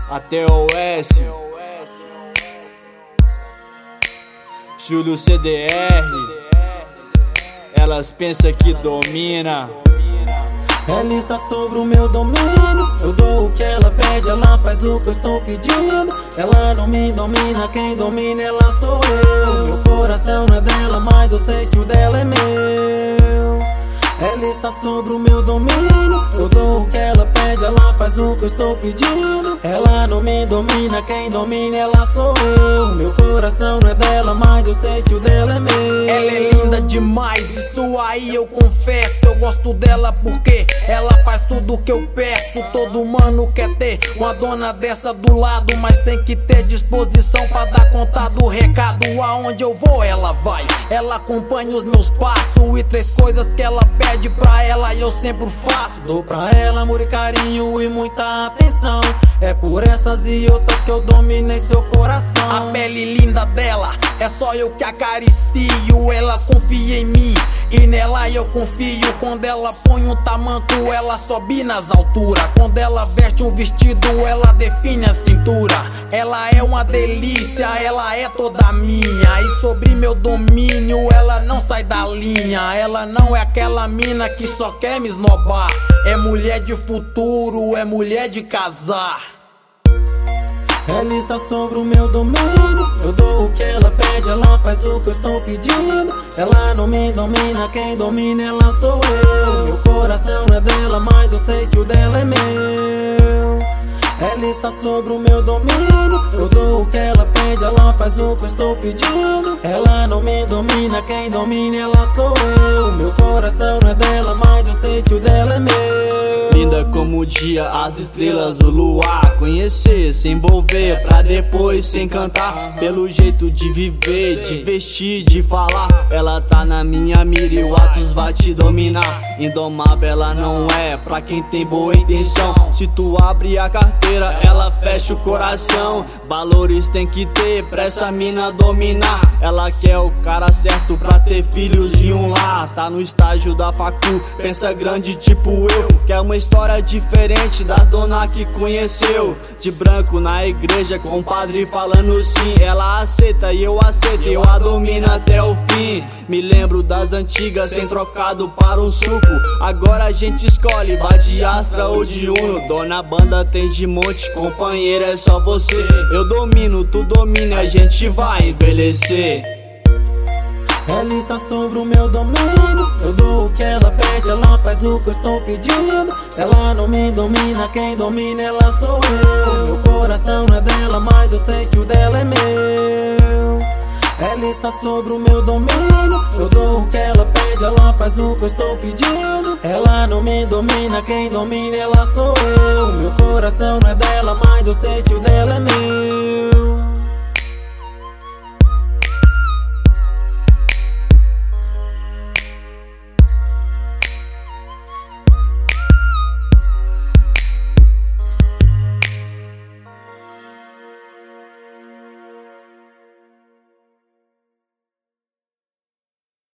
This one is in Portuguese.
Até o S, Júlio CDR. Elas pensam que domina. Ela está sobre o meu domínio. Eu dou o que ela pede, ela faz o que eu estou pedindo. Ela não me domina, quem domina ela sou eu. Meu coração não é dela, mas eu sei que o dela é meu. Ela está sobre o meu domínio. Eu dou o que ela pede, ela faz o que eu estou pedindo. Ela não me domina, quem domina ela sou eu. Meu coração não é dela, mas eu sei que o dela é meu. Ela é linda demais, isso aí eu confesso. Eu gosto dela porque ela faz tudo que eu peço. Todo mano quer ter uma dona dessa do lado, mas tem que ter disposição pra dar conta do recado. Aonde eu vou ela vai, ela acompanha os meus passos. E 3 coisas que ela pede pra ela eu sempre faço. Dou pra ela amor e carinho e muita atenção. É por essas e outras que eu dominei seu coração. A pele linda dela é só eu que acaricio. Ela confia em mim e nela eu confio. Quando ela põe um tamanco, ela sobe nas alturas. Quando ela veste um vestido, ela define a cintura. Ela é uma delícia, ela é toda minha. E sobre meu domínio, ela não sai da linha. Ela não é aquela mina que só quer me esnobar. É mulher de futuro, é mulher de casar. Ela está sobre o meu domínio. Eu dou o que ela pede, ela faz o que eu estou pedindo. Ela não me domina, quem domina ela sou eu. Meu coração não é dela, mas eu sei que o dela é meu. Ela está sobre o meu domínio. Eu dou o que ela pede, ela faz o que eu estou pedindo. Ela não me domina, quem domina ela sou eu. Meu coração não é dela, mas eu sei que o dela é meu. Linda como o dia, as estrelas, o luar. Conhecer, se envolver, pra depois se encantar. Pelo jeito de viver, de vestir, de falar. Ela tá na minha mira e o Atos vai te dominar. Indomável ela não é, pra quem tem boa intenção. Se tu abre a carteira, ela fecha o coração. Valores tem que ter pra essa mina dominar. Ela quer o cara certo pra ter filhos e um lar. Tá no estágio da facu, pensa grande tipo eu. Quer uma história diferente das dona que conheceu. De branco na igreja com o padre falando sim. Ela aceita e eu aceito, eu a domino até o fim. Me lembro das antigas sem trocado para um suco. Agora a gente escolhe, vai de Astra ou de Uno. Dona banda tem de monte, companheira é só você. Eu domino, tu domina, a gente vai envelhecer. Ela está sobre o meu domínio. Eu dou o que ela pede, ela faz o que eu estou pedindo. Ela não me domina, quem domina ela sou eu. Meu coração não é dela, mas eu sei que o dela é meu. Ela está sobre o meu domínio. Eu dou o que ela pede, ela faz o que eu estou pedindo. Ela não me domina, quem domina ela sou eu. Meu coração não é dela, mas eu sei que o dela é meu.